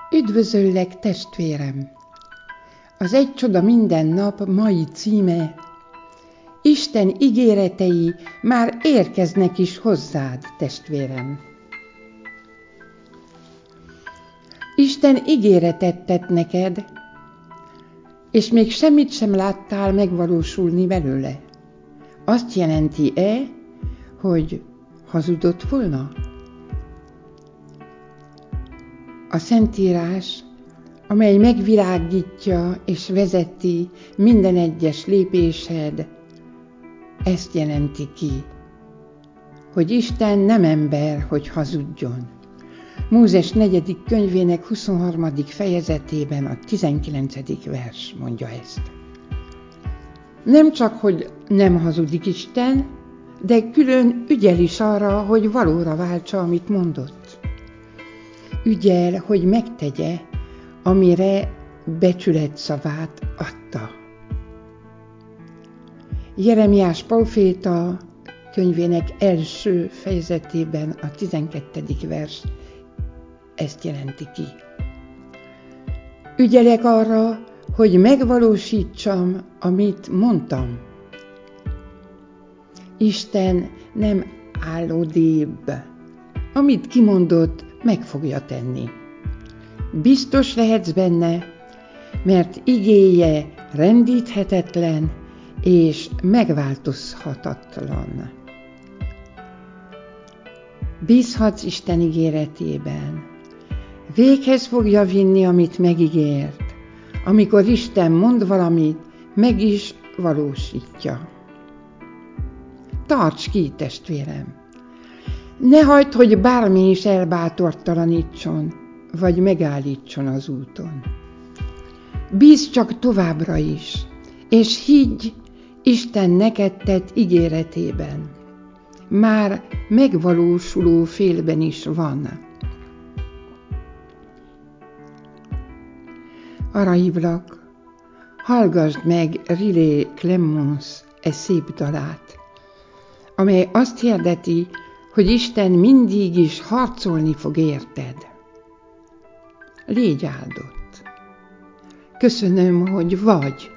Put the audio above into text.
Üdvözöllek, testvérem! Az Egy csoda minden nap mai címe: Isten ígéretei már érkeznek is hozzád, testvérem. Isten ígéretet tett neked, és még semmit sem láttál megvalósulni belőle. Azt jelenti-e, hogy hazudott volna? A Szentírás, amely megvilágítja és vezeti minden egyes lépésed, ezt jelenti ki, hogy Isten nem ember, hogy hazudjon. Mózes 4. könyvének 23. fejezetében a 19. vers mondja ezt. Nem csak, hogy nem hazudik Isten, de külön ügyel is arra, hogy valóra váltsa, amit mondott. Ügyel, hogy megtegye, amire becsületszavát adta. Jeremiás próféta könyvének első fejezetében a 12. vers ezt jelenti ki. Ügyelek arra, hogy megvalósítsam, amit mondtam. Isten nem állódébb. Amit kimondott, meg fogja tenni. Biztos lehetsz benne, mert igéje rendíthetetlen és megváltozhatatlan. Bízhatsz Isten ígéretében. Véghez fogja vinni, amit megígért. Amikor Isten mond valamit, meg is valósítja. Tarts ki, testvérem! Ne hagyd, hogy bármi is elbátortalanítson, vagy megállítson az úton. Bízz csak továbbra is, és higgy Isten neked tett ígéretében. Már megvalósuló félben is van. Arra hívlak, hallgasd meg Riley Clemons szép dalát, amely azt hirdeti, hogy Isten mindig is harcolni fog érted. Légy áldott! Köszönöm, hogy vagy.